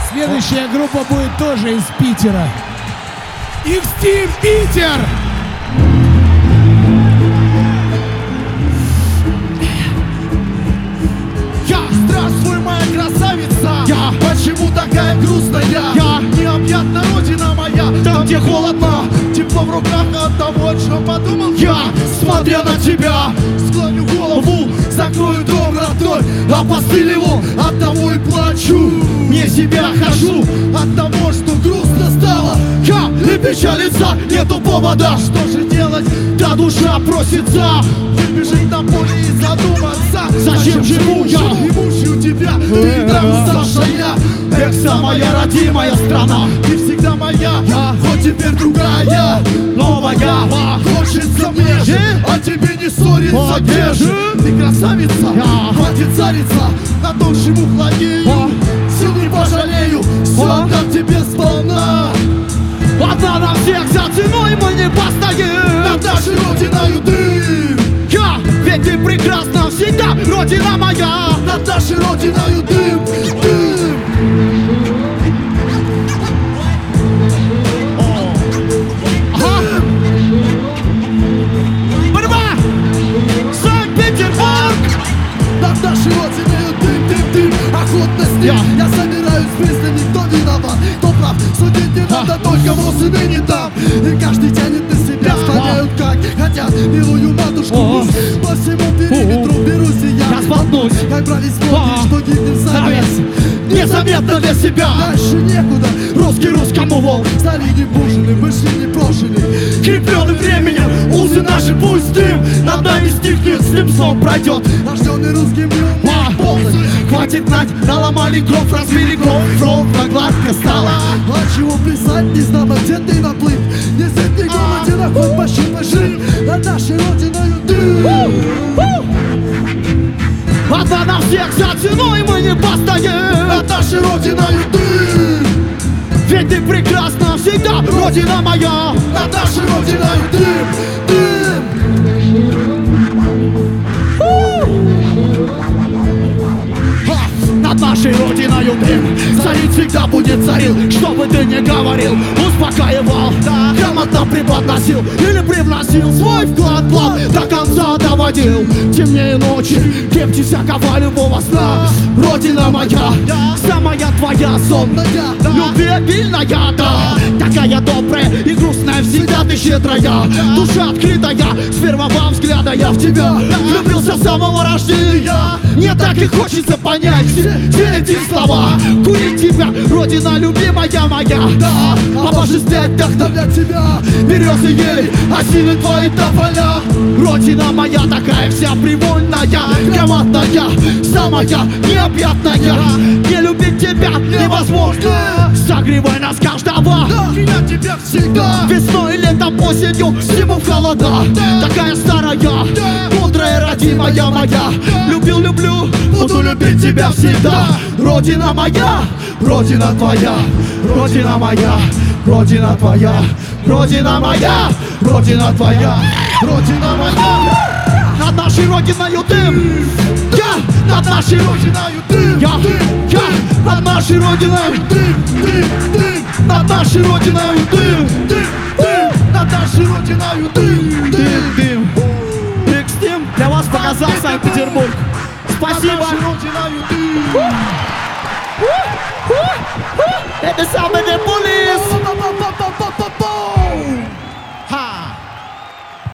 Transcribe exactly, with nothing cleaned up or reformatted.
Следующая группа будет тоже из Питера. X-Team Питер! Я, здравствуй, моя красавица. Я, почему такая грустная? Я, необъятна родина моя. там, где холодно, тепло в руках от того, о чем подумал я, смотря на тебя, склоню голову, закрою дом родной, опостылеву, от того и плачу. не себя хожу. От того, что грустно стало, Я, и печалиться нету повода. что же делать? Да душа просится Выбежать на поле и задуматься, зачем живу я? И мучаю тебя, ты там уставшая. Эх, самая родимая страна, Ты всегда моя, хоть теперь другая. новая. Хочется мне же, а тебе не ссориться, А где же? Ты красавица, Я. хватит царица, на том, чему хладею. А. Сил не пожалею, все А. отдам тебе сполна. Одна на всех, за ценой мы не постоим. Над нашей родиною дым, Я, ведь ты прекрасна всегда, родина моя. над нашей родиною дым, дым. Ага. Борьба! Санкт-Петербург! Над нашей родиною дым, дым, дым. Охотно с ним Я. я собираюсь в мысли, никто виноват. Кто прав, судить не надо, только мозг и не там. И каждый тянет на себя, склоняют как хотят. Милую матушку О. Русь, по всему периметру берусь и я. Я споткнусь. Как брались А. смотришь, что гибнем сами. Незаметно для себя. Дальше некуда, Русский русскому волк. стали не бужены, вышли не брошены. Креплены временем, узы наши пусть дым над нами стихнет, с ним сон пройдет. Рожденный русским днем, А, полный. хватит знать, наломали кровь, разбили кровь, ровно гладко стало. А чего писать, не знаю, где ты наплыв. Не сеть ни голодина, хоть пощупай жив. Над нашей родиною дым. Одна на всех, за ценой мы не постоим. Над нашей родиною дым. Ведь ты прекрасна всегда, родина моя. Над нашей родиною дым, дым. Над нашей родиною дым царит, всегда будет царил. Что бы ты ни говорил, успокаивал, грамотно преподносил или привносил свой вклад, план до конца доводил. Темнее ночи, крепче всякого любого сна. Родина моя, самая твоя сонная, любвеобильная, да. Такая добрая и грустная, всегда ты щедрая. Душа открытая, с первого взгляда я в тебя влюбился с самого рождения. Мне так и хочется понять все, все эти слова. Курить тебя, родина любимая моя, да. Обожествлять, вдохновлять тебя, березы, ели, осины твои тополя. Родина моя такая вся привольная, громадная, самая необъятная. Не любить тебя невозможно, согревай нас каждого. Меня тебя всегда. Весной, летом, осенью, зиму в холода. Такая старая, мудрая, родимая моя. Любил, люблю, буду любить тебя всегда. Родина моя, родина твоя, родина моя, родина твоя, родина моя, родина твоя, родина моя. Над нашей родиною дым, я над нашей родиною дым, я, я над нашей родиною Дым, дым, дым. над нашей родиною дым, Дым, дым. Над нашей родиною дым, дым, дым. X-Team для вас показал Санкт-Петербург. Спасибо. Над нашей родиною дым. Это самый